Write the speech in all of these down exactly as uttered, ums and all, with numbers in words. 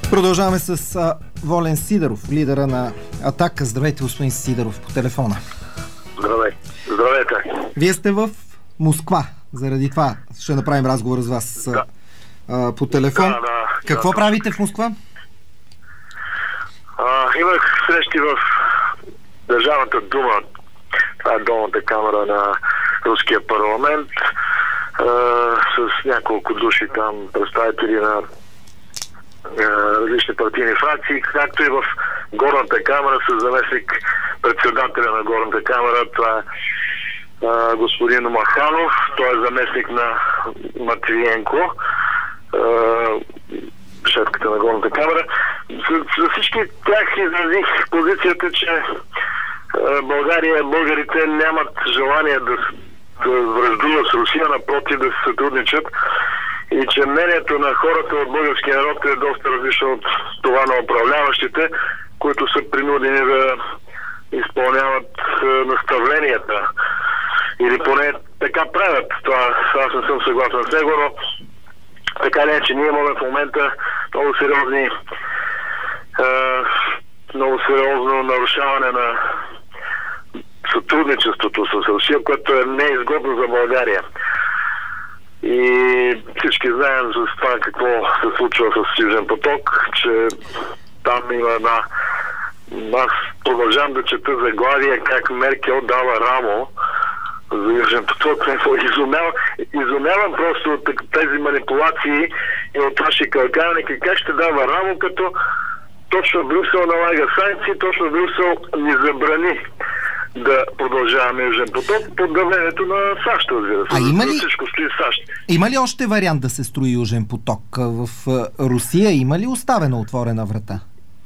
Продължаваме с а, Волен Сидеров, лидера на Атака. Здравейте, господин Сидеров, по телефона. Здравей. Здравейте. Вие сте в Москва. Заради това ще направим разговор с вас да. а, по телефон. Да, да, Какво да. правите в Москва? А, имах срещи в Държавната дума. Това е долната камера на Руския парламент. А, с няколко души там, представители на различни партийни фракции, както и в горната камера с заместник председателя на горната камера. Това е а, господин Маханов, той е заместник на Матвиенко, а, шефката на горната камера. За, за всички тях изразих позицията, че а, България, българите нямат желание да, да враждуват с Русия, напротив да се сътрудничат, и че мнението на хората от българския народ е доста различно от това на управляващите, които са принудени да изпълняват е, наставленията. Или поне така правят. Това аз не съм съгласен с него, но така не е, че ние имаме в момента много сериозни е, много сериозно нарушаване на сътрудничеството с Русия, което е неизгодно за България. И всички знаем за това какво се случва с Южен поток, че там има една... Аз продължавам да чета заглавия как Меркел дава рамо за Южен поток. Изумявам, изумявам просто от тези манипулации и от ваши кълкавники. Как ще дава рамо, като точно Брюксел налага санкции, точно Брюксел ни забрани да продължаваме Южен поток под давлението на САЩ, разбира се. А има ли, всичко стои САЩ. Има ли още вариант да се строи Южен поток в Русия? Има ли оставена отворена врата?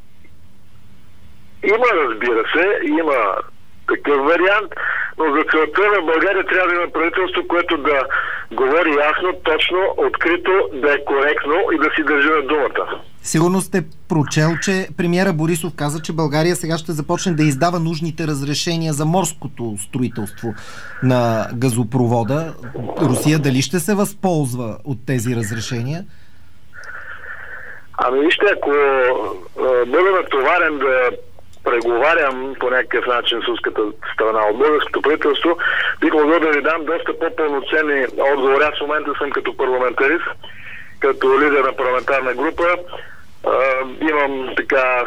Има, разбира се, има такъв вариант, но за целта на България трябва да има правителство, което да говори ясно, точно, открито, да е коректно и да си държи на думата. Сигурно сте прочел, че премиера Борисов каза, че България сега ще започне да издава нужните разрешения за морското строителство на газопровода. Русия дали ще се възползва от тези разрешения? Ами вижте, ако бъда натоварен да преговарям по някакъв начин с руската страна от българското правителство, бих могъл да ви дам доста по-пълноценни отговори. Аз в момента съм като парламентарист, като лидер на парламентарна група. А, имам така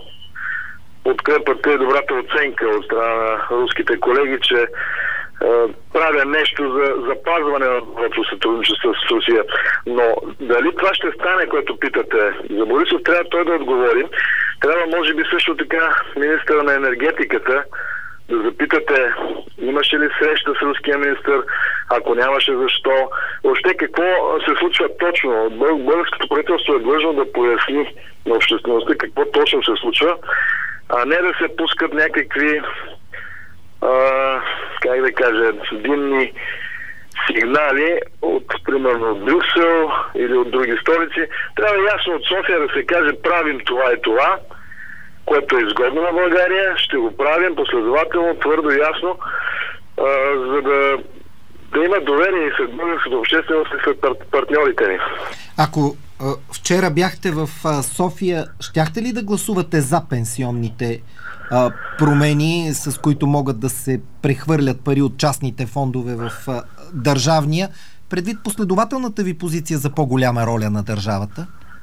подкрепата и добрата оценка от страна на руските колеги, че а, правя нещо за запазване на доброто сътрудничество с Русия. Но дали това ще стане, което питате за Борисов, трябва той да отговори. Трябва, може би, също така министъра на енергетиката да запитате, имаше ли среща с руския министър, ако нямаше, защо. Въобще какво се случва точно? Българското правителство е длъжно да поясни на обществеността какво точно се случва, а не да се пускат някакви а, как да кажа, димни сигнали от, примерно, от Брюксел или от други столици. Трябва ясно от София да се каже, правим това и това, което е изгодно на България, ще го правим последователно, твърдо и ясно, а, за да, да има доверие и след българската общественост и след пар- партньорите ни. Ако а, вчера бяхте в а, София, щяхте ли да гласувате за пенсионните а, промени, с които могат да се прехвърлят пари от частните фондове в а, държавния, предвид последователната ви позиция за по-голяма роля на държавата?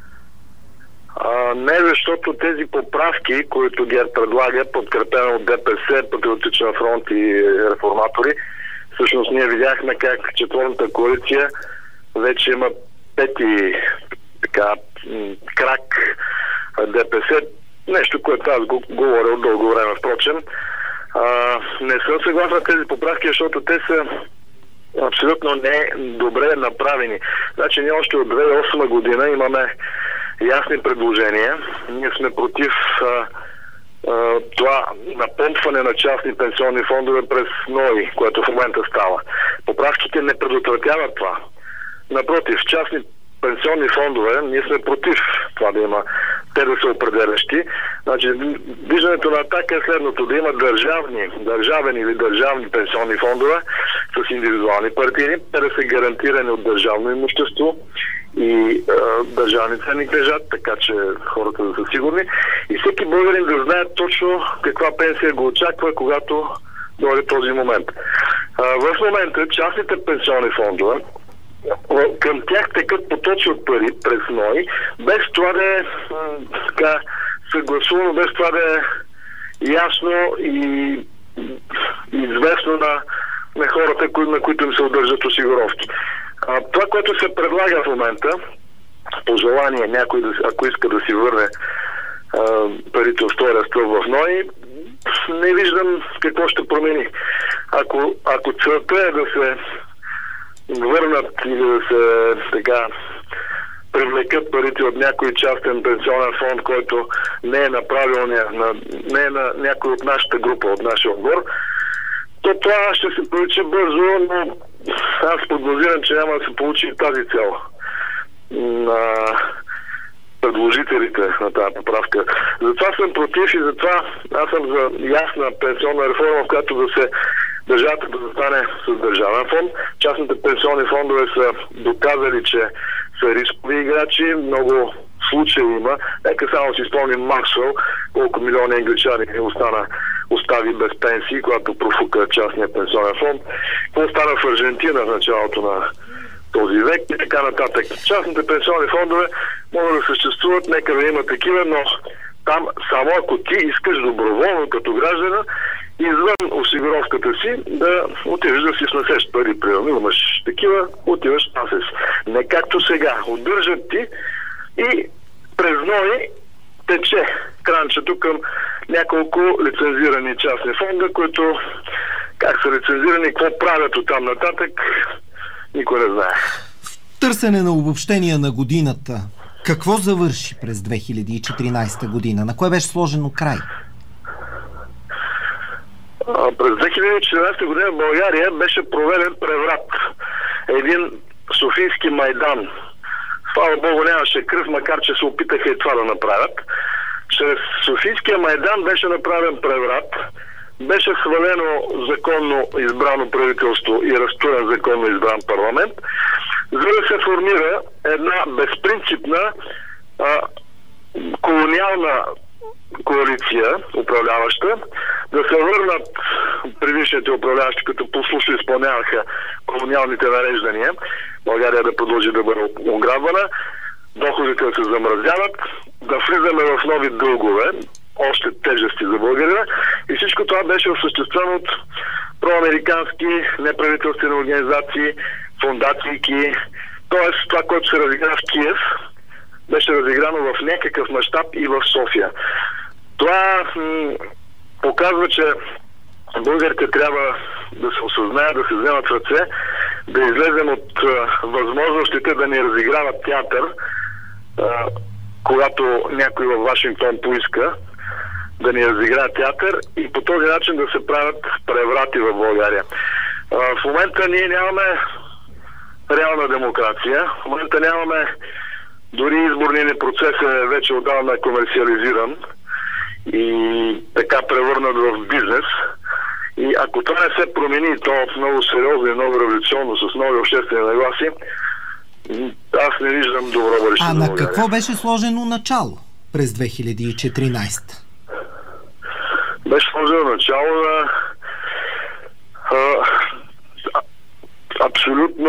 А, не, защото тези поправки, които ГЕРБ предлага, подкрепено от ДПС, Патриотичен фронт и реформатори, всъщност ние видяхме как четвърната коалиция вече има пети така крак ДПС, нещо, което аз го говоря от дълго време, впрочем. А, не съм съгласен с тези поправки, защото те са абсолютно не добре направени. Значи ние още от две хиляди и осма година имаме ясни предложения. Ние сме против а, а, това напомпване на частни пенсионни фондове през НОИ, което в момента става. Поправките не предотвратяват това. Напротив, частни пенсионни фондове, ние сме против това да има те да са определящи. Значи, виждането на атака е следното: да има държавни, държавен или държавни пенсионни фондове с индивидуални партиди, те да са гарантирани от държавно имущество и е, държавни ценни книжа, така че хората да са сигурни. И всеки българин да знае точно каква пенсия го очаква, когато дойде този момент. А, в момента частните пенсионни фондове, към тях текат потоци от пари през НОИ, без това да е така съгласувано, без това да е ясно и известно на, на хората, кои, на които им се удържат осигуровки. А, това, което се предлага в момента, по желание някой, да, ако иска да си върне а, парите от втория стълб в НОИ, не виждам какво ще промени. Ако, ако целта е да се върнат или да се така привлекат парите от някой частен пенсионен фонд, който не е на правилния, на, не е на някой от нашата група, от нашия отбор, то това ще се получи бързо, но аз подозирам, че няма да се получи и тази цел на предложителите на тази поправка. Затова съм против и затова аз съм за ясна пенсионна реформа, в която да се държавата да застане с държавен фонд. Частните пенсионни фондове са доказали, че са рискови играчи. Много случаи има. Нека само си спомним Максуел, колко милиони англичани остана, остави без пенсии, когато профука частния пенсионен фонд. Какво стана в Аржентина в началото на този век и така нататък. Частните пенсионни фондове могат да съществуват, нека да има такива, но там само ако ти искаш доброволно като граждана, извън осигуровката си, да отиваш да си снесеш пари. Примерно имаш такива, отиваш снесеш. Не както сега. Удържат ти и през НОИ тече кранчето към няколко лицензирани частни фонда, които как са лицензирани, какво правят от там нататък, никой не знае. В търсене на обобщение на годината, какво завърши през две хиляди и четиринадесета година? На кое беше сложено край? А, през две хиляди и четиринадесета година в България беше проведен преврат. Един Софийски Майдан. Слава Богу, нямаше кръв, макар че се опитаха и това да направят. Чрез Софийския Майдан беше направен преврат. Беше свалено законно избрано правителство и разтурен законно избран парламент, за да се формира една безпринципна а, колониална коалиция, управляваща, да се върнат предишните управляващи, като послушно изпълняваха колониалните нареждания, България да продължи да бъде ограбвана, доходите да се замразяват, да влизаме в нови дългове, още тежести за България, и всичко това беше осъществено от проамерикански неправителствени организации, фондации, т.е. това, което се разигра в Киев, беше разиграно в някакъв мащаб и в София. Това м- показва, че българите трябва да се осъзнаят, да се вземат в ръце, да излезем от а, възможностите да ни разиграват театър, а, когато някой във Вашингтон поиска да ни разиграе театър, и по този начин да се правят преврати в България. А, в момента ние нямаме реална демокрация, в момента нямаме, дори изборният ни процес е вече отдавна комерциализиран и така превърнат в бизнес. И ако това не се промени, то много сериозно и много революционно, с нови обществени нагласи, аз не виждам добро бъдеще. А на какво беше сложено начало през две хиляди и четиринадесета? Беше сложено начало на а, абсолютно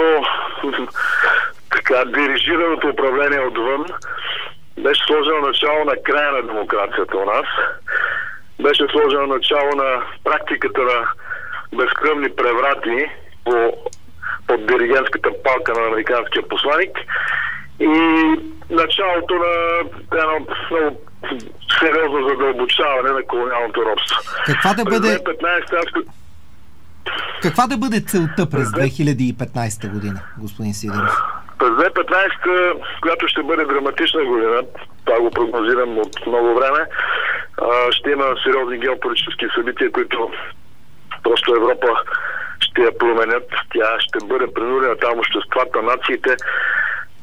така дирижираното управление отвън. Беше сложено начало на края на демокрацията у нас. Беше сложено начало на практиката на безкръвни преврати по, под диригентската палка на американския посланик и началото на едно много сериозно задълбочаване на колониалното робство. Каква да бъде... две хиляди и петнадесета аз... Каква да бъде целта през две хиляди и петнадесета година, господин Сидеров? През две хиляди и петнадесета, която ще бъде драматична година, това го прогнозирам от много време, ще има сериозни геополитически събития, които просто Европа ще я променят. Тя ще бъде принудена, там обществата, нациите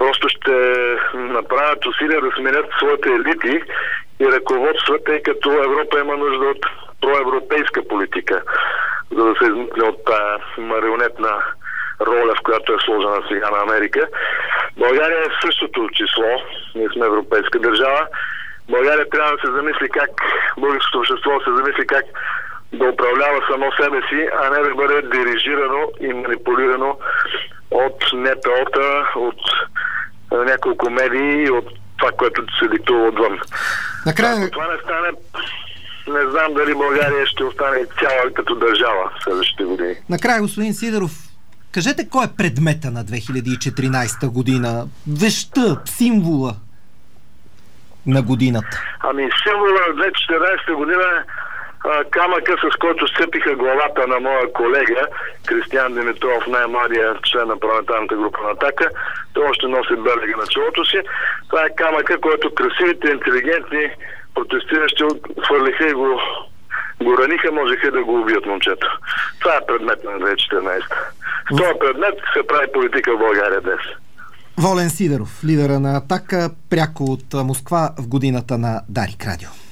просто ще направят усилия да сменят своите елити и ръководства, тъй като Европа има нужда от проевропейска политика, за да се измъкне от тази марионетна роля, в която е сложена сега на Америка. България е в същото число. Ние сме европейска държава. България трябва да се замисли как, българското общество да се замисли как да управлява само себе си, а не да бъде дирижирано и манипулирано от НПО-та, от няколко медии и от това, което се диктува отвън. Накрая... Ако това не стане, не знам дали България ще остане цяла като държава в следващите години. Накрая, господин Сидеров, кажете кой е предмета на две хиляди и четиринадесета година? Вещта, символа на годината. Ами символа на две хиляди и четиринадесета година е камъка, с който сцепиха главата на моя колега Кристиян Димитров, най-младия член на парламентарната група на Атака. Той още носи белега на челото си. Това е камъка, който красивите, интелигентни протестиращи хвърлиха и го, го раниха, можеха да го убият момчето. Това е предмет на две хиляди и четиринадесета. С този предмет се прави политика в България днес. Волен Сидеров, лидера на Атака, пряко от Москва в годината на Дарик Радио.